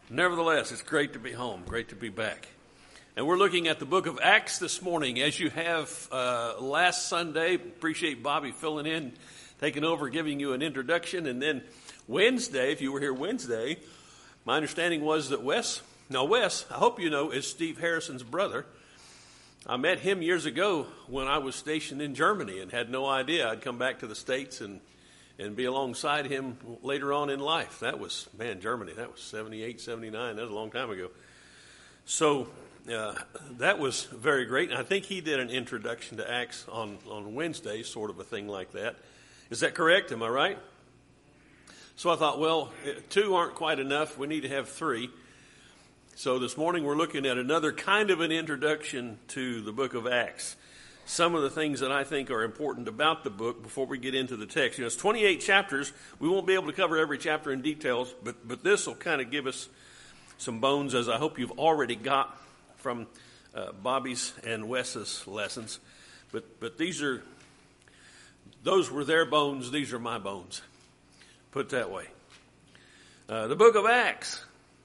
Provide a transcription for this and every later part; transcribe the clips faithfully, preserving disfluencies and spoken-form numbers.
Nevertheless, it's great to be home, great to be back. And we're looking at the book of Acts this morning, as you have uh, last Sunday. Appreciate Bobby filling in, taking over, giving you an introduction. And then Wednesday, if you were here Wednesday, my understanding was that Wes, now Wes, I hope you know, is Steve Harrison's brother. I met him years ago when I was stationed in Germany and had no idea I'd come back to the States and and be alongside him later on in life. That was, man, Germany, that was seventy-eight, seventy-nine, that was a long time ago. So uh, that was very great. And I think he did an introduction to Acts on, on Wednesday, sort of a thing like that. Is that correct? Am I right? So I thought, well, two aren't quite enough. We need to have three. So this morning we're looking at another kind of an introduction to the book of Acts. Some of the things that I think are important about the book before we get into the text. You know, it's twenty-eight chapters. We won't be able to cover every chapter in details, but, but this will kind of give us some bones, as I hope you've already got from uh, Bobby's and Wes's lessons. But but these are, those were their bones, these are my bones. Put it that way. Uh, the book of Acts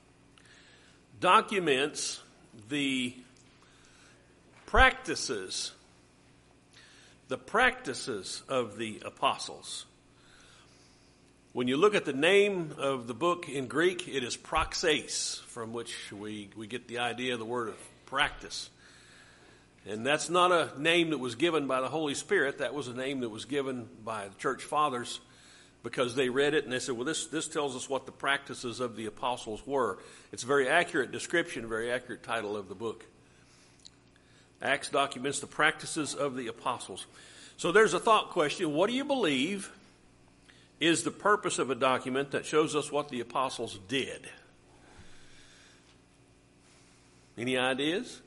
documents the practices The practices of the apostles. When you look at the name of the book in Greek, it is praxis, from which we, we get the idea of the word of practice. And that's not a name that was given by the Holy Spirit. That was a name that was given by the church fathers because they read it and they said, well, this, this tells us what the practices of the apostles were. It's a very accurate description, a very accurate title of the book. Acts documents the practices of the apostles. So there's a thought question. What do you believe is the purpose of a document that shows us what the apostles did? Any ideas?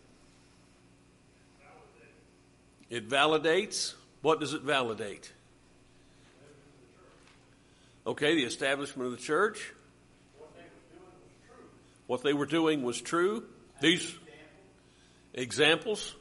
It validates. What does it validate? Okay, the establishment of the church. What they were doing was true. These examples.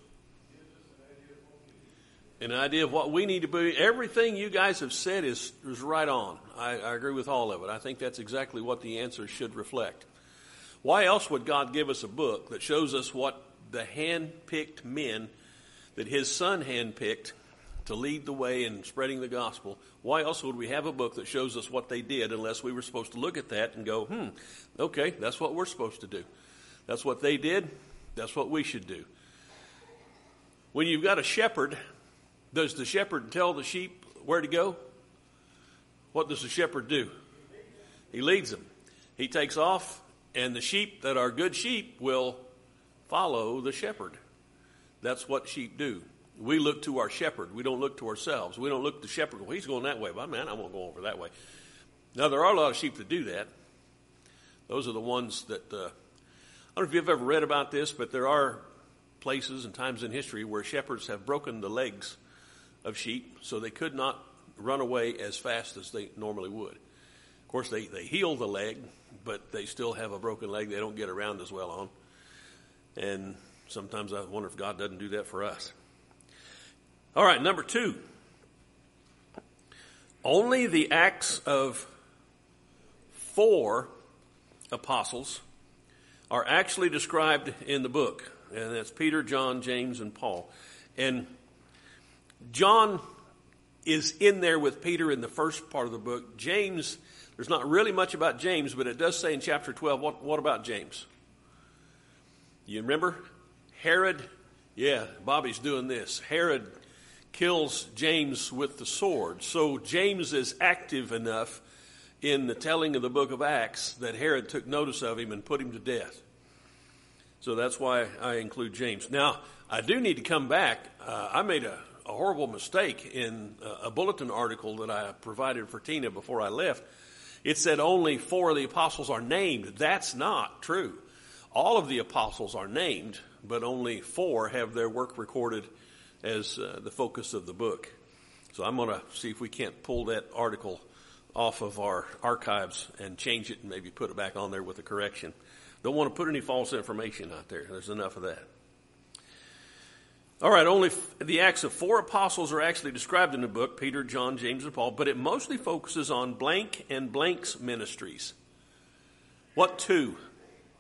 An idea of what we need to be. Everything you guys have said is, is right on. I, I agree with all of it. I think that's exactly what the answer should reflect. Why else would God give us a book that shows us what the hand-picked men that his son hand-picked to lead the way in spreading the gospel? Why else would we have a book that shows us what they did unless we were supposed to look at that and go, hmm, okay, that's what we're supposed to do. That's what they did. That's what we should do. When you've got a shepherd, does the shepherd tell the sheep where to go? What does the shepherd do? He leads them. He takes off, and the sheep that are good sheep will follow the shepherd. That's what sheep do. We look to our shepherd. We don't look to ourselves. We don't look to the shepherd. Well, he's going that way, but man, I won't go over that way. Now, there are a lot of sheep that do that. Those are the ones that, uh, I don't know if you've ever read about this, but there are places and times in history where shepherds have broken the legs of sheep, so they could not run away as fast as they normally would. Of course, they, they heal the leg, but they still have a broken leg they don't get around as well on. And sometimes I wonder if God doesn't do that for us. All right, number two. Only the acts of four apostles are actually described in the book. And that's Peter, John, James, and Paul. And John is in there with Peter in the first part of the book. James, there's not really much about James, but it does say in chapter twelve, what, what about James? You remember? Herod, yeah, Bobby's doing this. Herod kills James with the sword. So James is active enough in the telling of the book of Acts that Herod took notice of him and put him to death. So that's why I include James. Now, I do need to come back. Uh, I made a a horrible mistake in a bulletin article that I provided for Tina before I left. It said only four of the apostles are named. That's not true. All of the apostles are named, but only four have their work recorded as uh, the focus of the book. So I'm going to see if we can't pull that article off of our archives and change it and maybe put it back on there with a correction. Don't want to put any false information out there. There's enough of that. All right, only f- the acts of four apostles are actually described in the book, Peter, John, James, and Paul, but it mostly focuses on blank and blank's ministries. What two?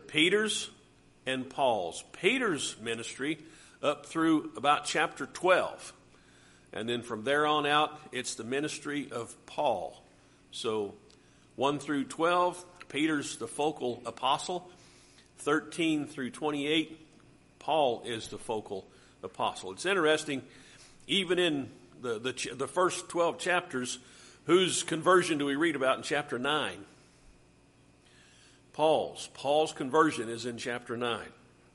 Peter's and Paul's. Peter's ministry up through about chapter twelve. And then from there on out, it's the ministry of Paul. So one through twelve, Peter's the focal apostle. thirteen through twenty-eight, Paul is the focal apostle. It's interesting, even in the, the, the first twelve chapters, whose conversion do we read about in chapter nine? Paul's. Paul's conversion is in chapter nine.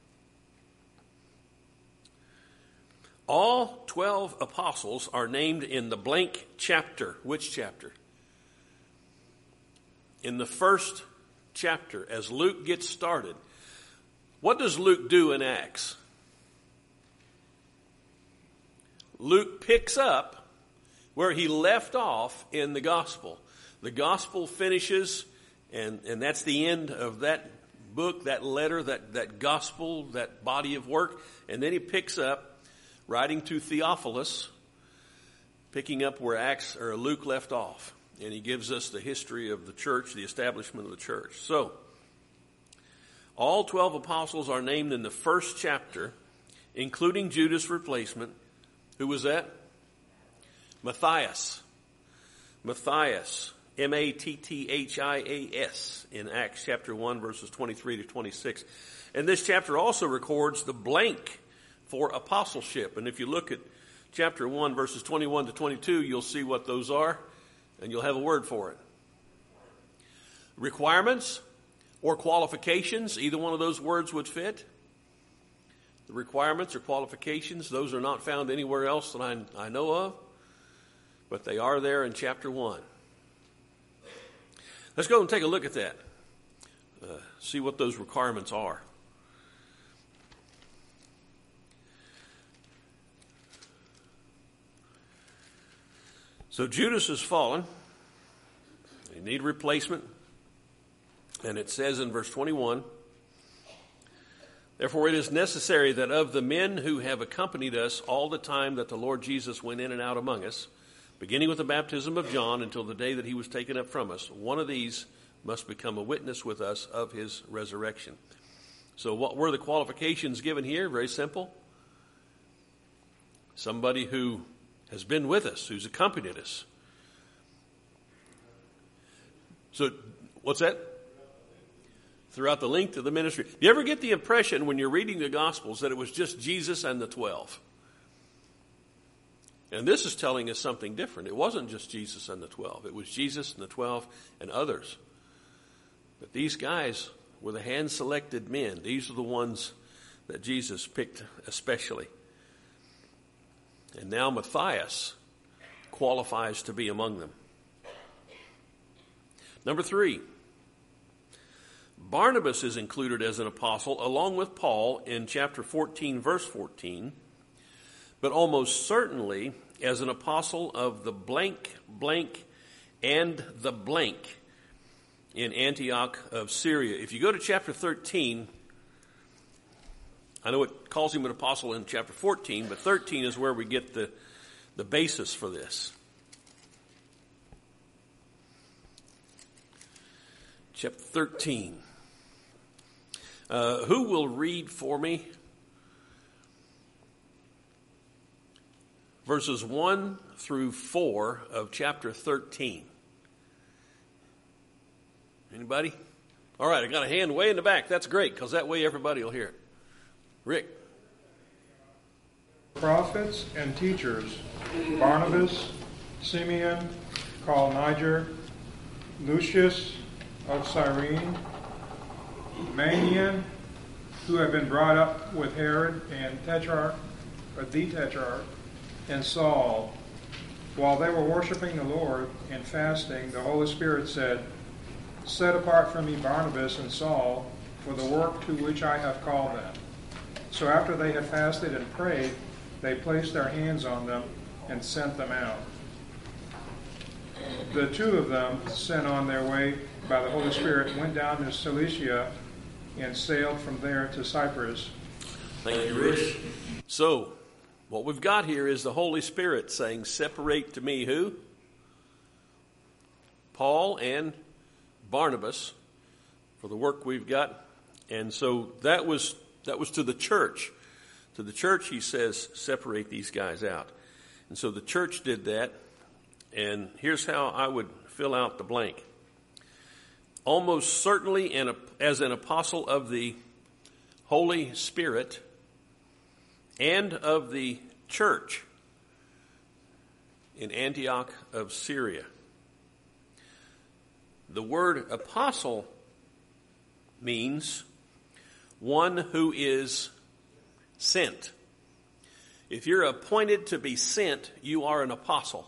All twelve apostles are named in the blank chapter. Which chapter? In the first chapter, as Luke gets started. What does Luke do in Acts? Luke picks up where he left off in the gospel. The gospel finishes, and, and that's the end of that book, that letter, that, that gospel, that body of work. And then he picks up, writing to Theophilus, picking up where Acts or Luke left off. And he gives us the history of the church, the establishment of the church. So, all twelve apostles are named in the first chapter, including Judas' replacement. Who was that? Matthias. Matthias. M A T T H I A S in Acts chapter one, verses twenty-three to twenty-six. And this chapter also records the blank for apostleship. And if you look at chapter one, verses twenty-one to twenty-two, you'll see what those are, and you'll have a word for it. Requirements or qualifications, either one of those words would fit. The requirements or qualifications, those are not found anywhere else that I, I know of, but they are there in chapter one. Let's go and take a look at that. Uh, see what those requirements are. So Judas has fallen. They need a replacement. And it says in verse twenty-one, therefore it is necessary that of the men who have accompanied us all the time that the Lord Jesus went in and out among us, beginning with the baptism of John until the day that he was taken up from us, one of these must become a witness with us of his resurrection. So what were the qualifications given here? Very simple. Somebody who has been with us, who's accompanied us. So, what's that? Throughout the length of the ministry. Do you ever get the impression when you're reading the Gospels that it was just Jesus and the twelve? And this is telling us something different. It wasn't just Jesus and the twelve. It was Jesus and the twelve and others. But these guys were the hand-selected men. These are the ones that Jesus picked especially. And now Matthias qualifies to be among them. Number three, Barnabas is included as an apostle along with Paul in chapter fourteen, verse fourteen, but almost certainly as an apostle of the blank, blank, and the blank in Antioch of Syria. If you go to chapter thirteen, I know it calls him an apostle in chapter fourteen, but thirteen is where we get the, the basis for this. Chapter thirteen. Uh, who will read for me verses one through four of chapter thirteen? Anybody? All right, I got a hand way in the back. That's great, because that way everybody will hear it. Rick. Prophets and teachers, Barnabas, Simeon, called Niger, Lucius of Cyrene, Manaen, who had been brought up with Herod and Tetrarch, or the Tetrarch, and Saul. While they were worshiping the Lord and fasting, the Holy Spirit said, set apart for me Barnabas and Saul for the work to which I have called them. So after they had fasted and prayed, they placed their hands on them and sent them out. The two of them, sent on their way by the Holy Spirit, went down to Cilicia and sailed from there to Cyprus. Thank you, Rich. So, what we've got here is the Holy Spirit saying, separate to me who? Paul and Barnabas for the work we've got And so that was that was to the church. To the church, he says, separate these guys out. And so the church did that. And here's how I would fill out the blank. Almost certainly an, as an apostle of the Holy Spirit and of the church in Antioch of Syria. The word apostle means one who is sent. If you're appointed to be sent, you are an apostle.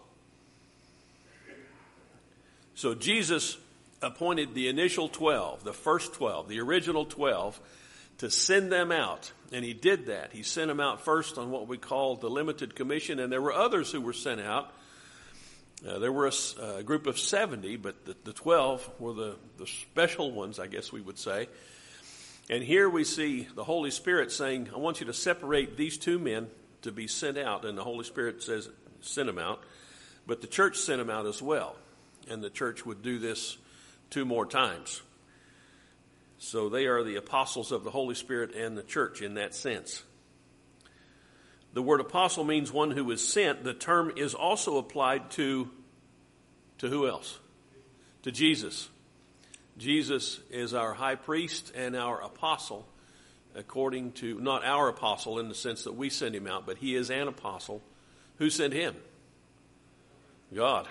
So Jesus appointed the initial twelve, the first twelve, the original twelve, to send them out. And he did that. He sent them out first on what we call the limited commission, and there were others who were sent out. Uh, there were a, a group of seventy, but the, the twelve were the, the special ones, I guess we would say. And here we see the Holy Spirit saying, I want you to separate these two men to be sent out. And the Holy Spirit says, send them out. But the church sent them out as well. And the church would do this two more times. So they are the apostles of the Holy Spirit and the church in that sense. The word apostle means one who is sent. The term is also applied to, to who else? To Jesus. Jesus is our high priest and our apostle, according to, not our apostle in the sense that we send him out, but he is an apostle. Who sent him? God.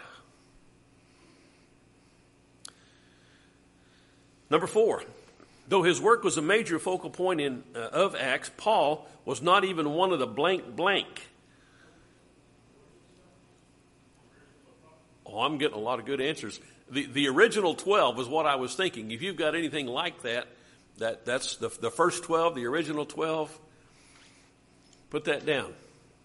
Number four, though his work was a major focal point in uh, of Acts, Paul was not even one of the blank blank. Oh, I'm getting a lot of good answers. The the original twelve is what I was thinking. If you've got anything like that, that that's the the first twelve, the original twelve. Put that down.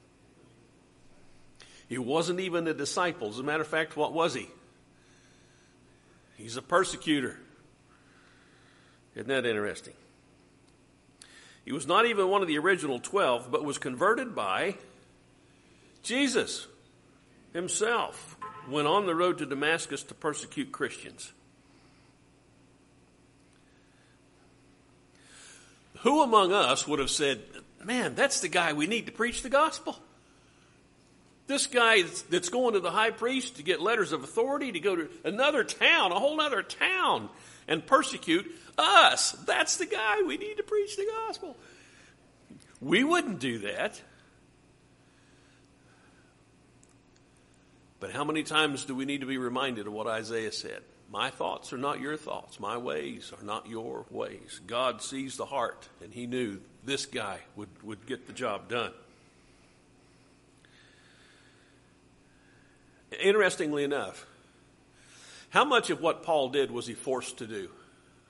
He wasn't even a disciple. As a matter of fact, what was he? He's a persecutor. Isn't that interesting? He was not even one of the original twelve, but was converted by Jesus himself. Went on the road to Damascus to persecute Christians. Who among us would have said, man, that's the guy we need to preach the gospel? This guy that's going to the high priest to get letters of authority, to go to another town, a whole other town, and persecute us. That's the guy we need to preach the gospel. We wouldn't do that. But how many times do we need to be reminded of what Isaiah said? My thoughts are not your thoughts. My ways are not your ways. God sees the heart, and he knew this guy would, would get the job done. Interestingly enough, how much of what Paul did was he forced to do?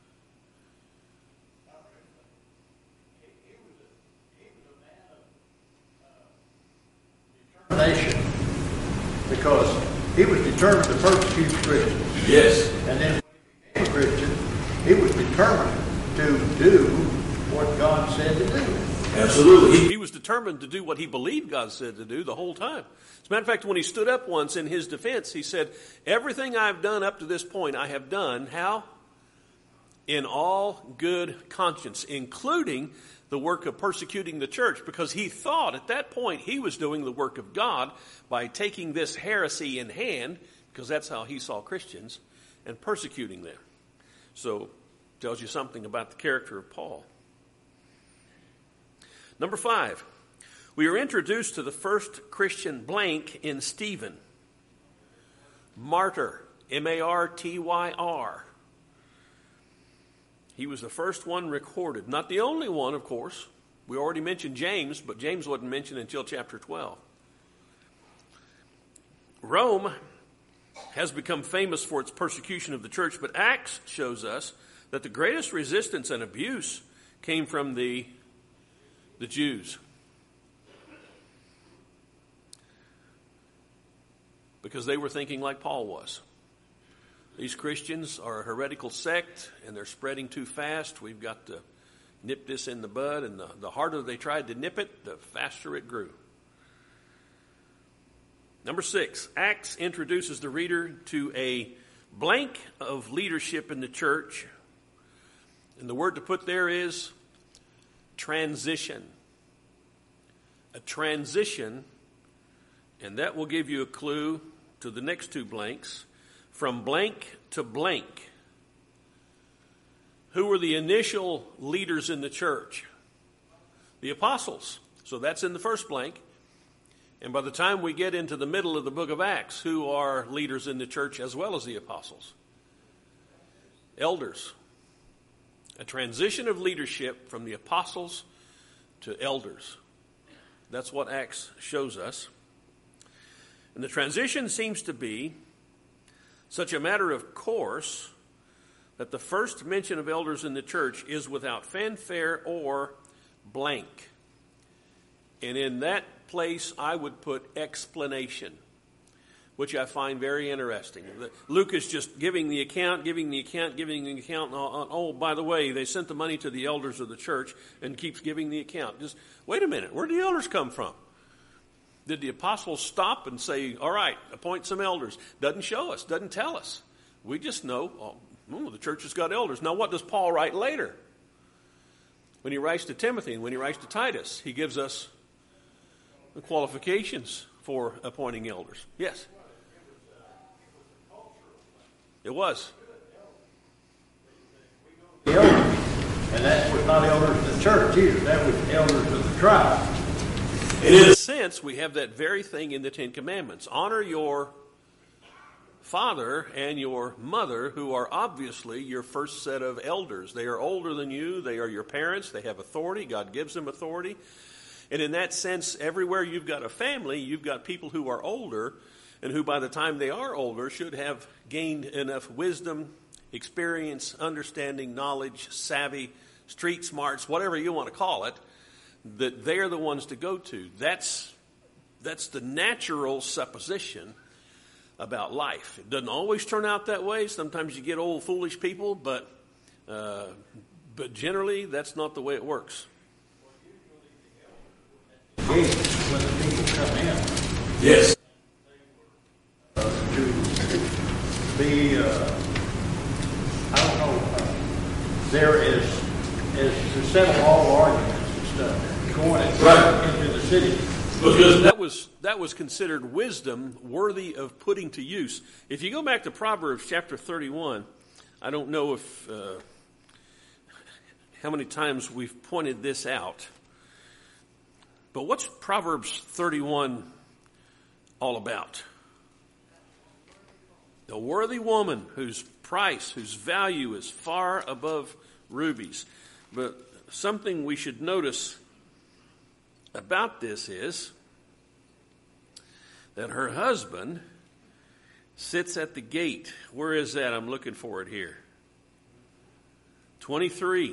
Nation, because he was determined to persecute Christians. Yes. And then when he became a Christian, he was determined to do what God said to do. Absolutely. He, he was determined to do what he believed God said to do the whole time. As a matter of fact, when he stood up once in his defense, he said, everything I've done up to this point, I have done, how? In all good conscience, including the work of persecuting the church, because he thought at that point he was doing the work of God by taking this heresy in hand, because that's how he saw Christians, and persecuting them. So, tells you something about the character of Paul. Number five, we are introduced to the first Christian blank in Stephen. Martyr, M A R T Y R. He was the first one recorded. Not the only one, of course. We already mentioned James, but James wasn't mentioned until chapter twelve. Rome has become famous for its persecution of the church, but Acts shows us that the greatest resistance and abuse came from the, the Jews. Because they were thinking like Paul was. These Christians are a heretical sect, and they're spreading too fast. We've got to nip this in the bud, and the, the harder they tried to nip it, the faster it grew. Number six, Acts introduces the reader to a blank of leadership in the church And the word to put there is transition. A transition, and that will give you a clue to the next two blanks. From blank to blank. Who were the initial leaders in the church? The apostles. So that's in the first blank. And by the time we get into the middle of the book of Acts, who are leaders in the church as well as the apostles? Elders. A transition of leadership from the apostles to elders. That's what Acts shows us. And the transition seems to be such a matter of course that the first mention of elders in the church is without fanfare or blank. And in that place, I would put explanation, which I find very interesting. Luke is just giving the account, giving the account, giving the account. Oh, oh, by the way, they sent the money to the elders of the church, and keeps giving the account. Just wait a minute, where did the elders come from? Did the apostles stop and say, all right, appoint some elders? Doesn't show us, doesn't tell us. We just know, oh, oh, the church has got elders. Now what does Paul write later? When he writes to Timothy and when he writes to Titus, he gives us the qualifications for appointing elders. Yes? It was. The elders. And that was not elders of the church either. That was elders of the tribe. And in a sense, we have that very thing in the Ten Commandments. Honor your father and your mother, who are obviously your first set of elders. They are older than you. They are your parents. They have authority. God gives them authority. And in that sense, everywhere you've got a family, you've got people who are older and who by the time they are older should have gained enough wisdom, experience, understanding, knowledge, savvy, street smarts, whatever you want to call it, that they're the ones to go to. That's, that's the natural supposition about life. It doesn't always turn out that way. Sometimes you get old, foolish people, but uh, but generally, that's not the way it works. When the people come in, yes, uh, to be, uh, I don't know, uh, there is, is to settle all arguments and stuff, going and Right. into the city. because that was that was considered wisdom worthy of putting to use. If you go back to Proverbs chapter thirty-one, I don't know if uh, how many times we've pointed this out. But what's Proverbs thirty-one all about? The worthy woman whose price, whose value is far above rubies. But something we should notice about this is that her husband sits at the gate. Where is that? I'm looking for it here. twenty-three.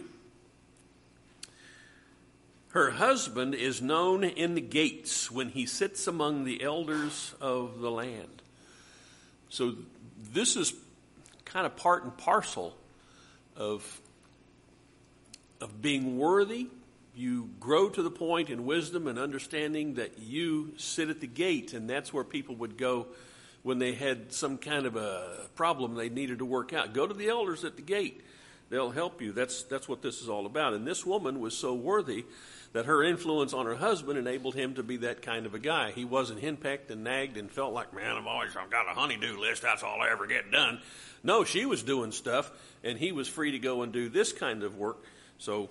Her husband is known in the gates when he sits among the elders of the land. So this is kind of part and parcel of, of being worthy. You grow to the point in wisdom and understanding that you sit at the gate, and that's where people would go when they had some kind of a problem they needed to work out. Go to the elders at the gate. They'll help you. That's that's what this is all about. And this woman was so worthy that her influence on her husband enabled him to be that kind of a guy. He wasn't henpecked and nagged and felt like, man, I've always I've got a honey-do list. That's all I ever get done. No, she was doing stuff, and he was free to go and do this kind of work. So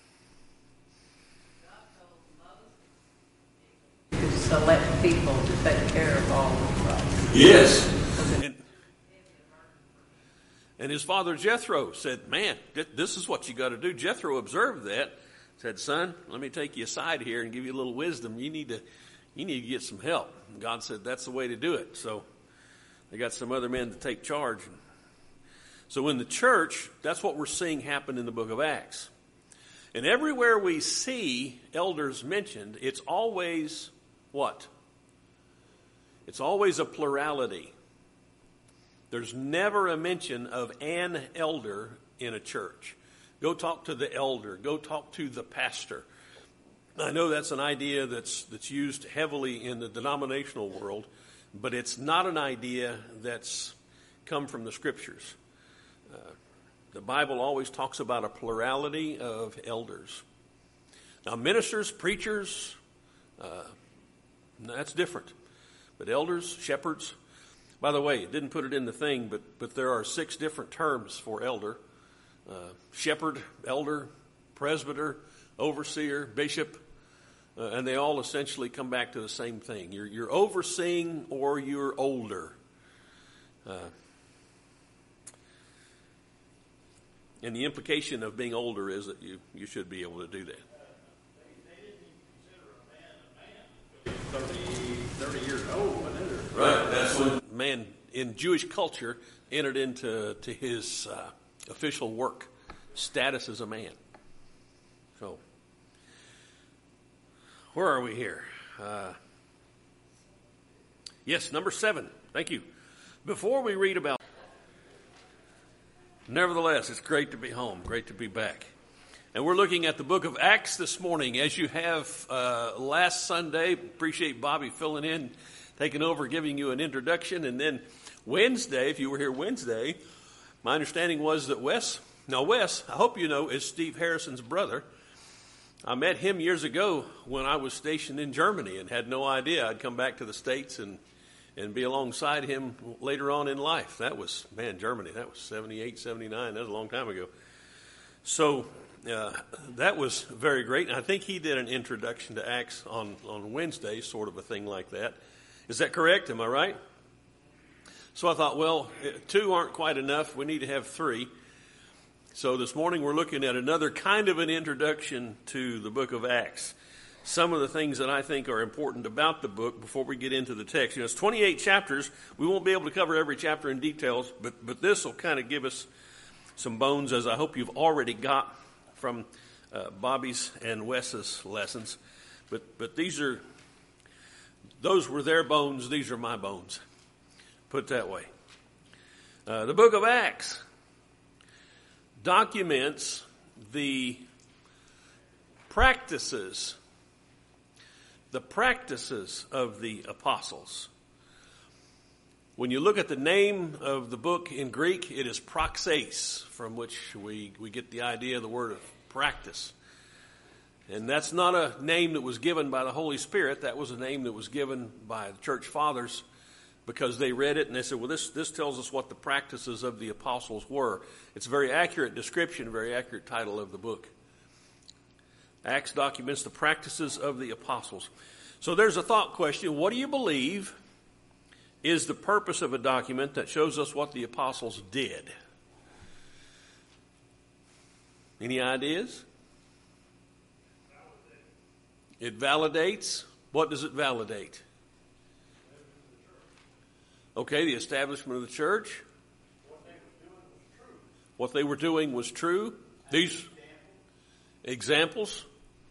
to select people to take care of all the problems. yes. And, and his father Jethro said, man, this is what you got to do. Jethro observed that, said, son, let me take you aside here and give you a little wisdom. You need to you need to get some help. And God said, that's the way to do it. So they got some other men to take charge. So in the church, that's what we're seeing happen in the book of Acts. And everywhere we see elders mentioned, it's always what? It's always a plurality. There's never a mention of an elder in a church. Go talk to the elder. Go talk to the pastor. I know that's an idea that's that's used heavily in the denominational world, but it's not an idea that's come from the Scriptures. Uh, the Bible always talks about a plurality of elders. Now, ministers, preachers, uh, that's different. But elders, shepherds, by the way, it didn't put it in the thing, but, but there are six different terms for elder. Uh, shepherd, elder, presbyter, overseer, bishop, uh, and they all essentially come back to the same thing. You're, you're overseeing or you're older. Uh, and the implication of being older is that you, you should be able to do that. thirty, thirty years old, wasn't it? Right. That's when man in Jewish culture entered into to his uh, official work status as a man. So, where are we here? Uh, yes, number seven. Thank you. Before we read about, nevertheless, it's great to be home. Great to be back. And we're looking at the book of Acts this morning. As you have uh, last Sunday, appreciate Bobby filling in, taking over, giving you an introduction. And then Wednesday, if you were here Wednesday, my understanding was that Wes, now Wes, I hope you know, is Steve Harrison's brother. I met him years ago when I was stationed in Germany and had no idea I'd come back to the States and, and be alongside him later on in life. That was, man, Germany, that was seventy-eight, seventy-nine, that was a long time ago. So, Uh, that was very great. And I think he did an introduction to Acts on, on Wednesday, sort of a thing like that. Is that correct? Am I right? So I thought, well, two aren't quite enough. We need to have three. So this morning we're looking at another kind of an introduction to the book of Acts. Some of the things that I think are important about the book before we get into the text. You know, it's twenty-eight chapters. We won't be able to cover every chapter in details, but, but this will kind of give us some bones, as I hope you've already got from uh, Bobby's and Wes's lessons. But but these are, those were their bones, these are my bones. Put it that way. Uh, the book of Acts documents the practices, the practices of the apostles. When you look at the name of the book in Greek, it is praxis, from which we, we get the idea of the word of practice. And that's not a name that was given by the Holy Spirit. That was a name that was given by the church fathers because they read it and they said, well, this, this tells us what the practices of the apostles were. It's a very accurate description, a very accurate title of the book. Acts documents the practices of the apostles. So there's a thought question. What do you believe is the purpose of a document that shows us what the apostles did? Any ideas? It validates. What does it validate? Okay, the establishment of the church. What they were doing was true. These examples.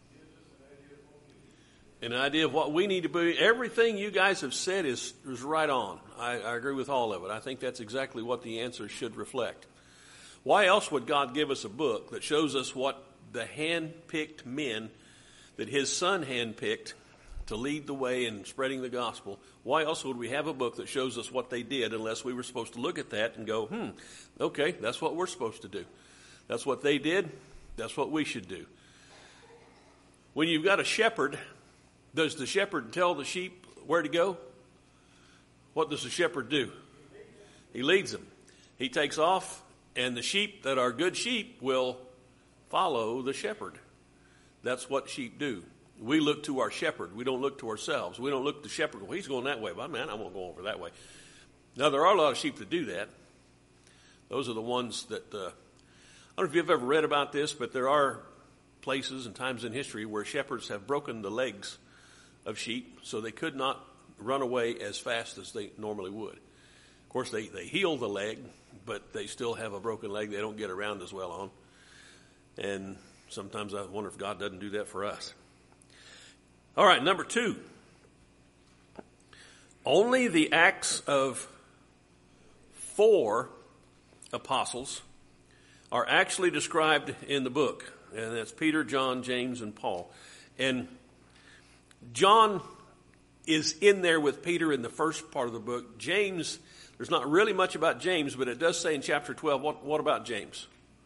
An idea of what we need to be. Everything you guys have said is, is right on. I, I agree with all of it. I think that's exactly what the answer should reflect. Why else would God give us a book that shows us what the hand-picked men that his son hand-picked to lead the way in spreading the gospel, why else would we have a book that shows us what they did unless we were supposed to look at that and go, hmm, okay, that's what we're supposed to do. That's what they did. That's what we should do. When you've got a shepherd, does the shepherd tell the sheep where to go? What does the shepherd do? He leads them. He takes off, and the sheep that are good sheep will follow the shepherd. That's what sheep do. We look to our shepherd. We don't look to ourselves. We don't look to the shepherd. Well, he's going that way. But man, I won't go over that way. Now, there are a lot of sheep that do that. Those are the ones that, uh, I don't know if you've ever read about this, but there are places and times in history where shepherds have broken the legs of sheep so they could not run away as fast as they normally would. Of course, they, they heal the leg, but they still have a broken leg they don't get around as well on. And sometimes I wonder if God doesn't do that for us. All right, number two. Only the Acts of four apostles are actually described in the book. And that's Peter, John, James, and Paul. And John is in there with Peter in the first part of the book. James, there's not really much about James, but it does say in chapter twelve, what, what about James?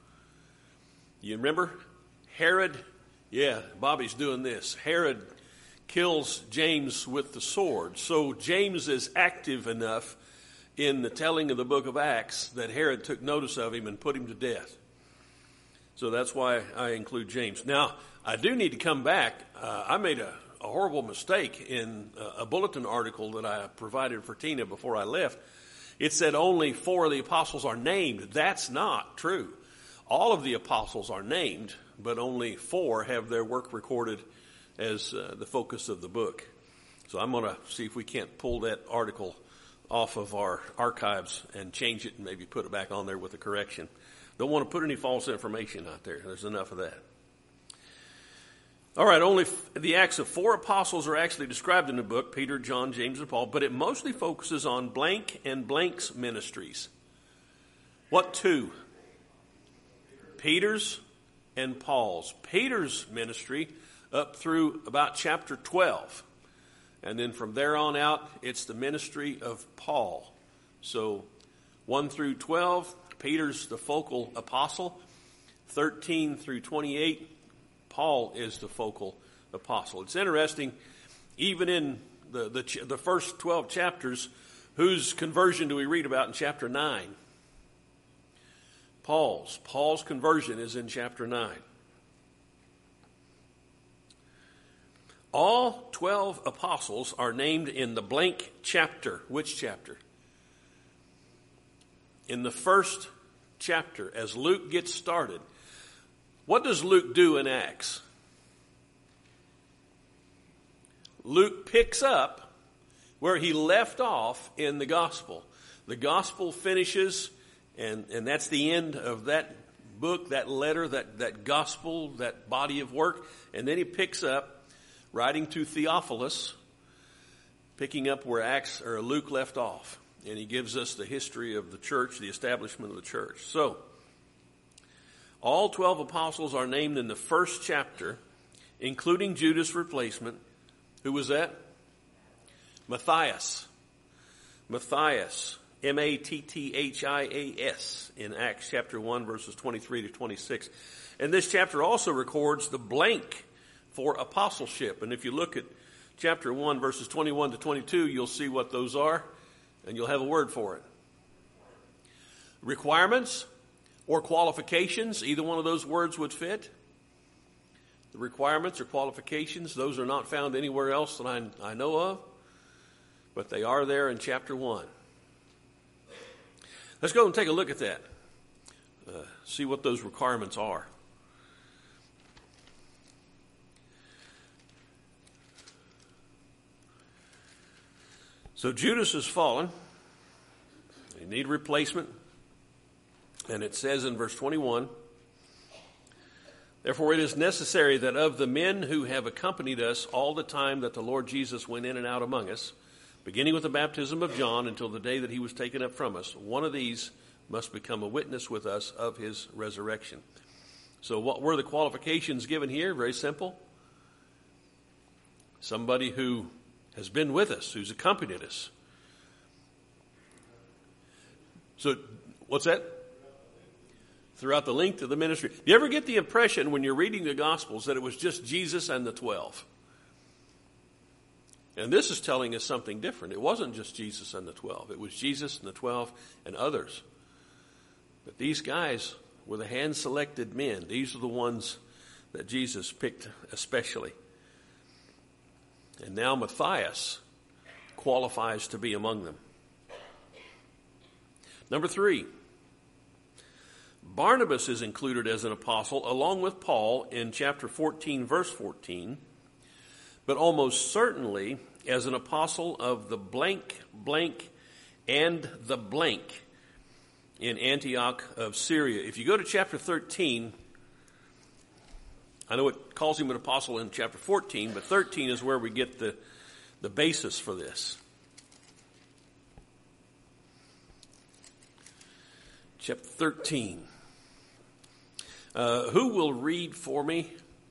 You remember? Herod, yeah, Bobby's doing this. Herod kills James with the sword. So James is active enough in the telling of the book of Acts that Herod took notice of him and put him to death. So that's why I include James. Now, I do need to come back. Uh, I made a, a horrible mistake in a, a bulletin article that I provided for Tina before I left. It said only four of the apostles are named. That's not true. All of the apostles are named, but only four have their work recorded as uh, the focus of the book. So I'm going to see if we can't pull that article off of our archives and change it and maybe put it back on there with a correction. Don't want to put any false information out there. There's enough of that. All right, only f- the acts of four apostles are actually described in the book, Peter, John, James, and Paul, but it mostly focuses on blank and blank's ministries. What two? Peter's and Paul's. Peter's ministry up through about chapter twelve. And then from there on out, it's the ministry of Paul. So one through twelve, Peter's the focal apostle. thirteen through twenty-eight, Paul is the focal apostle. It's interesting, even in the, the, the first twelve chapters, whose conversion do we read about in chapter nine? Paul's. Paul's conversion is in chapter nine. All twelve apostles are named in the blank chapter. Which chapter? In the first chapter, as Luke gets started. What does Luke do in Acts? Luke picks up where he left off in the gospel. The gospel finishes, and, and that's the end of that book, that letter, that, that gospel, that body of work. And then he picks up writing to Theophilus, picking up where Acts or Luke left off. And he gives us the history of the church, the establishment of the church. So, all twelve apostles are named in the first chapter, including Judas' replacement. Who was that? Matthias. Matthias. M A T T H I A S in Acts chapter one, verses twenty-three to twenty-six. And this chapter also records the blank for apostleship. And if you look at chapter one, verses twenty-one to twenty-two, you'll see what those are, and you'll have a word for it. Requirements or qualifications, either one of those words would fit. The requirements or qualifications, those are not found anywhere else that I, I know of, but they are there in chapter one. Let's go and take a look at that. Uh, see what those requirements are. So Judas has fallen. They need replacement. And it says in verse twenty-one, therefore it is necessary that of the men who have accompanied us all the time that the Lord Jesus went in and out among us, beginning with the baptism of John until the day that he was taken up from us, one of these must become a witness with us of his resurrection. So what were the qualifications given here? Very simple. Somebody who has been with us, who's accompanied us. So what's that? Throughout the length of the ministry. Do you ever get the impression when you're reading the Gospels that it was just Jesus and the twelve? And this is telling us something different. It wasn't just Jesus and the twelve. It was Jesus and the twelve and others. But these guys were the hand-selected men. These are the ones that Jesus picked especially. And now Matthias qualifies to be among them. Number three, Barnabas is included as an apostle along with Paul in chapter fourteen, verse fourteen, but almost certainly as an apostle of the blank, blank, and the blank in Antioch of Syria. If you go to chapter thirteen, I know it calls him an apostle in chapter fourteen, but thirteen is where we get the, the basis for this. Chapter thirteen. Uh, who will read for me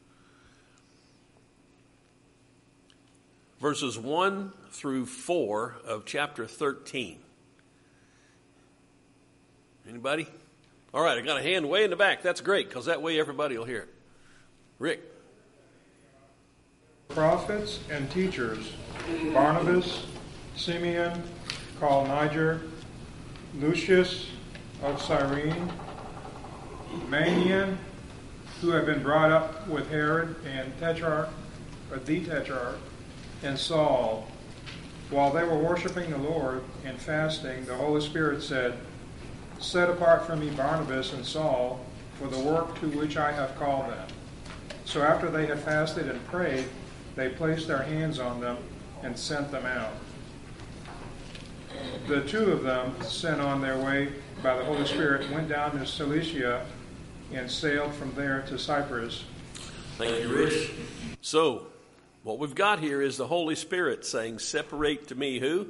verses one through four of chapter thirteen? Anybody? All right, I got a hand way in the back. That's great, because that way everybody will hear it. Rick. Prophets and teachers, Barnabas, Simeon, called Niger, Lucius of Cyrene, Manaen, who had been brought up with Herod and Tetrarch, or the Tetrarch, and Saul. While they were worshiping the Lord and fasting, the Holy Spirit said, "Set apart for me Barnabas and Saul for the work to which I have called them." So after they had fasted and prayed, they placed their hands on them and sent them out. The two of them, sent on their way by the Holy Spirit, went down to Cilicia and sailed from there to Cyprus. Thank you, Rich. So, what we've got here is the Holy Spirit saying, separate to me who?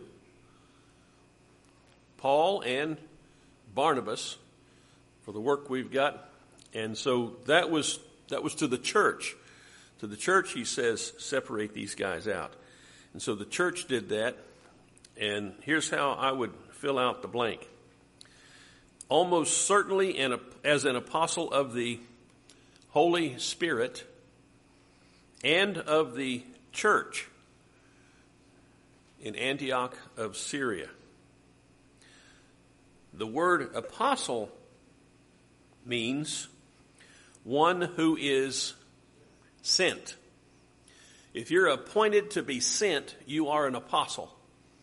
Paul and Barnabas for the work we've got. And so that was that was to the church. To the church, he says, separate these guys out. And so the church did that. And here's how I would fill out the blank. Almost certainly an, as an apostle of the Holy Spirit and of the church in Antioch of Syria. The word apostle means one who is sent. If you're appointed to be sent, you are an apostle.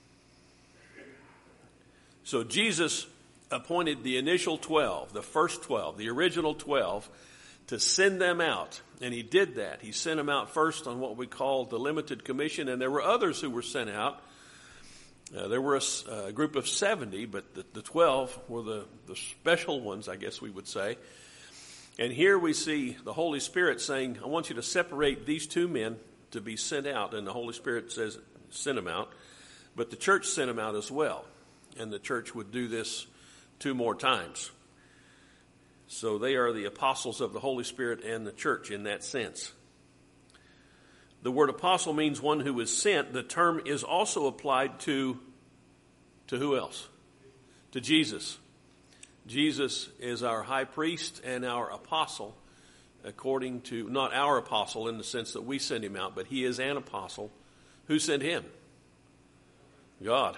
So Jesus appointed the initial twelve, the first twelve, the original twelve, to send them out. And he did that. He sent them out first on what we call the limited commission, and there were others who were sent out. Uh, there were a, a group of seventy, but the, the twelve were the, the special ones, I guess we would say. And here we see the Holy Spirit saying, I want you to separate these two men to be sent out. And the Holy Spirit says, send them out. But the church sent them out as well. And the church would do this two more times. So they are the apostles of the Holy Spirit and the church in that sense. The word apostle means one who is sent. The term is also applied to, to who else? To Jesus. Jesus is our high priest and our apostle, according to, not our apostle in the sense that we send him out, but he is an apostle. Who sent him? God.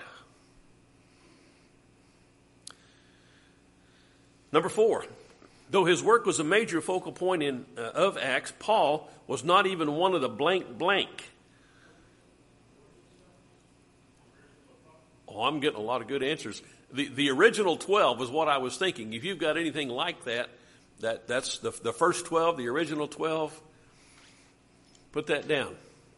Number four, though his work was a major focal point in uh, of Acts, Paul was not even one of the blank blank. Oh, I'm getting a lot of good answers. The the original twelve was what I was thinking. If you've got anything like that, that that's the the first twelve, the original twelve. Put that down.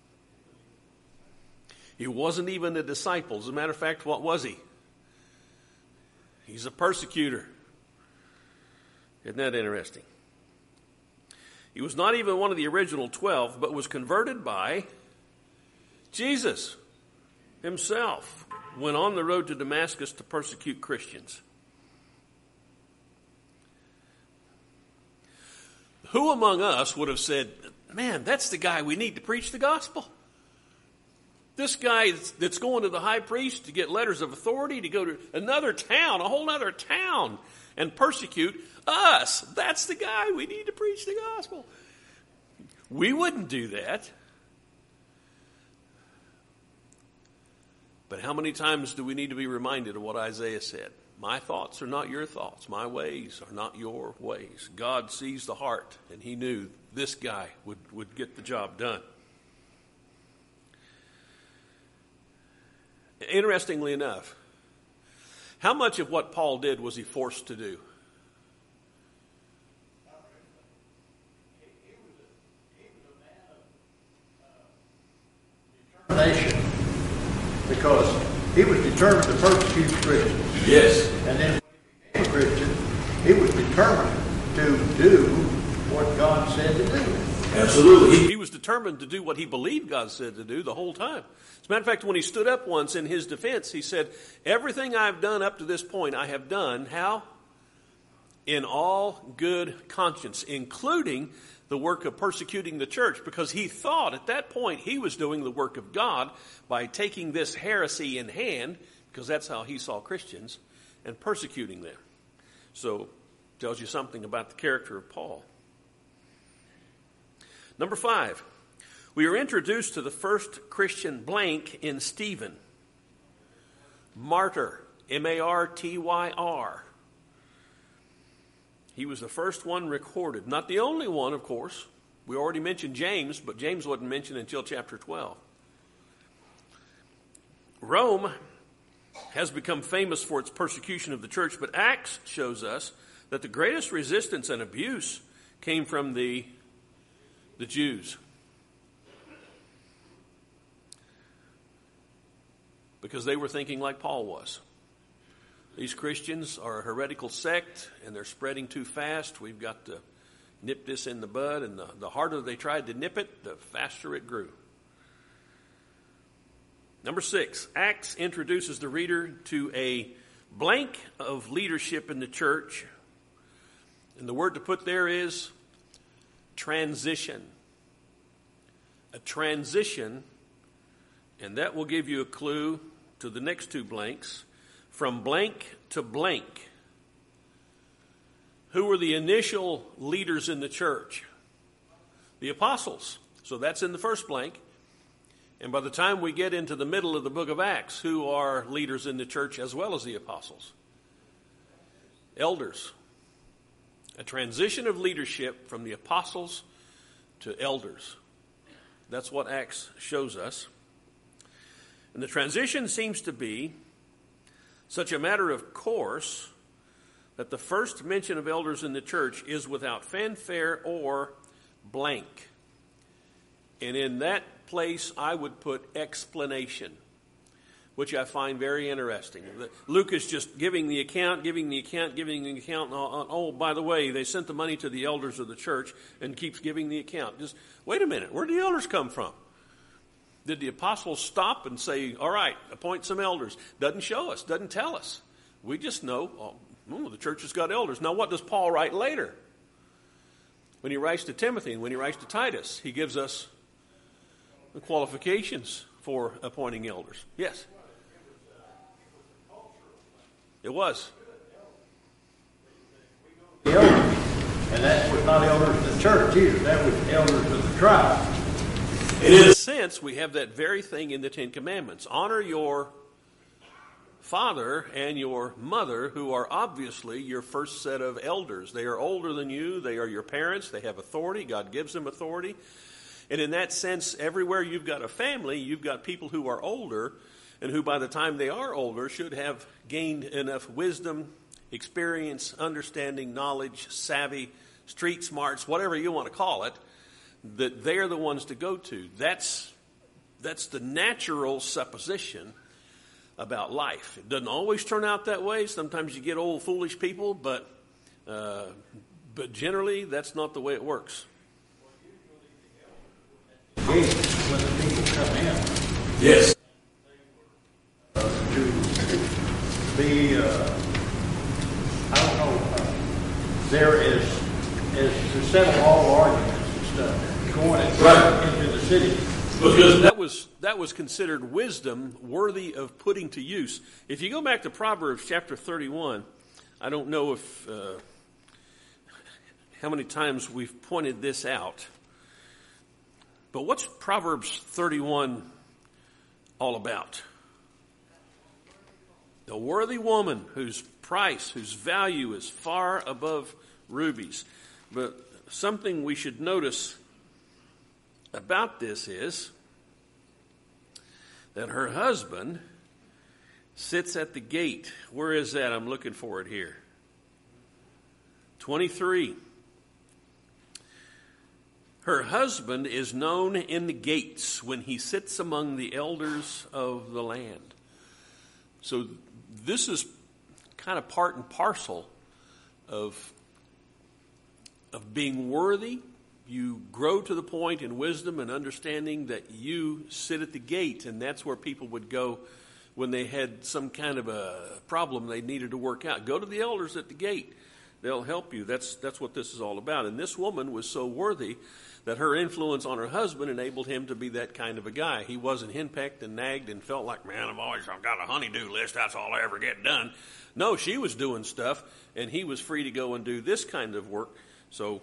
He wasn't even a disciple. As a matter of fact, what was he? He's a persecutor. Isn't that interesting? He was not even one of the original twelve, but was converted by Jesus himself when on the road to Damascus to persecute Christians. Who among us would have said, man, that's the guy we need to preach the gospel? This guy that's going to the high priest to get letters of authority, to go to another town, a whole other town, and persecute us. That's the guy we need to preach the gospel. We wouldn't do that. But how many times do we need to be reminded of what Isaiah said? My thoughts are not your thoughts. My ways are not your ways. God sees the heart, and he knew this guy would, would get the job done. Interestingly enough, how much of what Paul did was he forced to do? Nation, because he was determined to persecute Christians. Yes. And then when he became a Christian, he was determined to do what God said to do. Absolutely. He, he was determined to do what he believed God said to do the whole time. As a matter of fact, when he stood up once in his defense, he said, everything I've done up to this point, I have done, how? In all good conscience, including the work of persecuting the church, because he thought at that point he was doing the work of God by taking this heresy in hand, because that's how he saw Christians, and persecuting them. So Tells you something about the character of Paul. Number five, we are introduced to the first Christian blank in Stephen. Martyr, M A R T Y R. He was the first one recorded. Not the only one, of course. We already mentioned James, but James wasn't mentioned until chapter twelve. Rome has become famous for its persecution of the church, but Acts shows us that the greatest resistance and abuse came from the, the Jews. Because they were thinking like Paul was. These Christians are a heretical sect, and they're spreading too fast. We've got to nip this in the bud, and the, the harder they tried to nip it, the faster it grew. Number six, Acts introduces the reader to a blank of leadership in the church. And the word to put there is transition. A transition, and that will give you a clue to the next two blanks. From blank to blank. Who were the initial leaders in the church? The apostles. So that's in the first blank. And by the time we get into the middle of the book of Acts, who are leaders in the church as well as the apostles? Elders. A transition of leadership from the apostles to elders. That's what Acts shows us. And the transition seems to be such a matter of course that the first mention of elders in the church is without fanfare or blank. And in that place, I would put explanation, which I find very interesting. Luke is just giving the account, giving the account, giving the account. Oh, oh, by the way, they sent the money to the elders of the church, and keeps giving the account. Just wait a minute. Where did the elders come from? Did the apostles stop and say, all right, appoint some elders? Doesn't show us, doesn't tell us. We just know, oh, oh, the church has got elders. Now, what does Paul write later? When he writes to Timothy and when he writes to Titus, he gives us the qualifications for appointing elders. Yes? It was. The elders, and that was not elders of the church either. That was elders of the tribe. In a sense, we have that very thing in the Ten Commandments. Honor your father and your mother, who are obviously your first set of elders. They are older than you. They are your parents. They have authority. God gives them authority. And in that sense, everywhere you've got a family, you've got people who are older and who by the time they are older should have gained enough wisdom, experience, understanding, knowledge, savvy, street smarts, whatever you want to call it, that they're the ones to go to. That's, that's the natural supposition about life. It doesn't always turn out that way. Sometimes you get old, foolish people, but uh, but generally, that's not the way it works. When the people come in, Yes. uh, to be, uh, I don't know, uh, there is, is to settle all arguments and stuff, going Right. into the city. Because that was that was considered wisdom worthy of putting to use. If you go back to Proverbs chapter thirty-one, I don't know if uh, how many times we've pointed this out. But what's Proverbs thirty-one all about? The worthy woman whose price, whose value is far above rubies. But something we should notice about this is that her husband sits at the gate. Where is that? I'm looking for it here. twenty-three. Her husband is known in the gates when he sits among the elders of the land. So this is kind of part and parcel of, of being worthy. You grow to the point in wisdom and understanding that you sit at the gate, and that's where people would go when they had some kind of a problem they needed to work out. Go to the elders at the gate. They'll help you. That's, that's what this is all about. And this woman was so worthy that her influence on her husband enabled him to be that kind of a guy. He wasn't henpecked and nagged and felt like, man, I've always I've got a honey-do list. That's all I ever get done. No, she was doing stuff, and he was free to go and do this kind of work. So,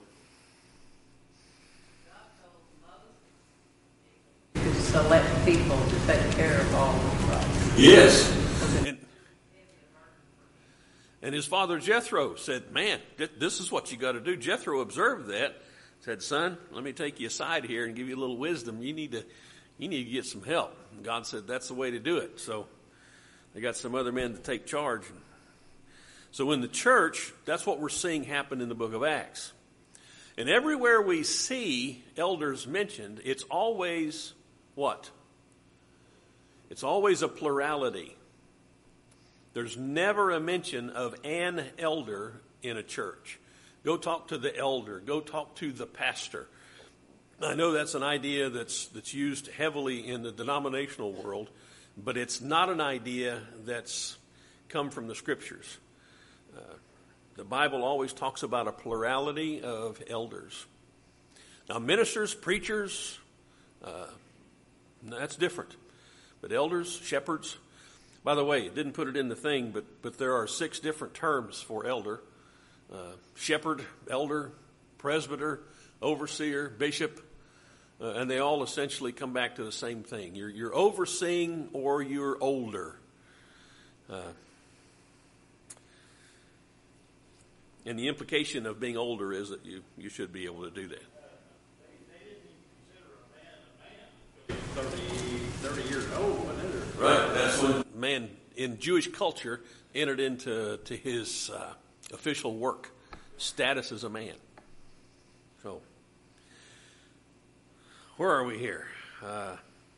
To select people to take care of all of us. yes. And, and his father Jethro said, man, th- this is what you got to do. Jethro observed that, said, son, let me take you aside here and give you a little wisdom. You need to, you need to get some help. And God said, that's the way to do it. So they got some other men to take charge. So in the church, that's what we're seeing happen in the book of Acts. And everywhere we see elders mentioned, it's always what? It's always a plurality. There's never a mention of an elder in a church. Go talk to the elder. Go talk to the pastor. I know that's an idea that's that's used heavily in the denominational world, but it's not an idea that's come from the Scriptures. Uh, the Bible always talks about a plurality of elders. Now, ministers, preachers, uh, that's different. But elders, shepherds. By the way, it didn't put it in the thing, but but there are six different terms for elder. Uh, shepherd, elder, presbyter, overseer, bishop, uh, and they all essentially come back to the same thing. You're, you're overseeing or you're older. Uh, and the implication of being older is that you, you should be able to do that. They didn't even consider a man a man until thirty, thirty years old, wasn't it? Right. That's when man in Jewish culture entered into to his uh, official work status as a man. So, where are we here? Uh,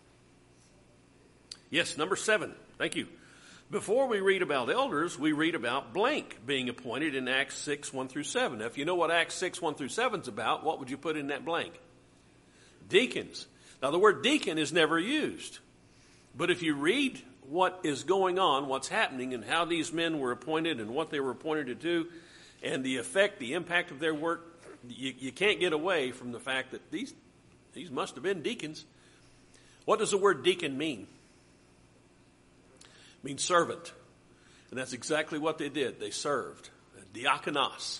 yes, number seven. Thank you. Before we read about elders, we read about blank being appointed in Acts six, one through seven. Now, if you know what Acts six, one through seven is about, what would you put in that blank? Deacons. Now, the word deacon is never used. But if you read what is going on, what's happening, and how these men were appointed and what they were appointed to do, and the effect, the impact of their work, you, you can't get away from the fact that these, these must have been deacons. What does the word deacon mean? It means servant. And that's exactly what they did. They served. Diakonos.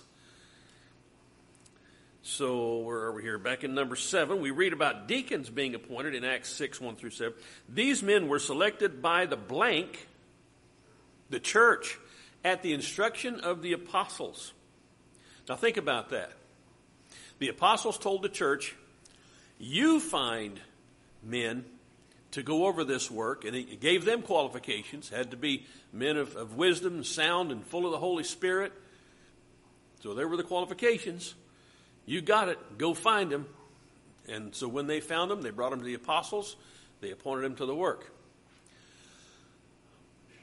So where are we here? Back in number seven, we read about deacons being appointed in Acts six, one through seven. These men were selected by the blank, the church, at the instruction of the apostles. Now think about that. The apostles told the church, you find men to go over this work, and it gave them qualifications, had to be men of, of wisdom, sound, and full of the Holy Spirit. So there were the qualifications. You got it. Go find them. And so when they found them, they brought them to the apostles. They appointed them to the work.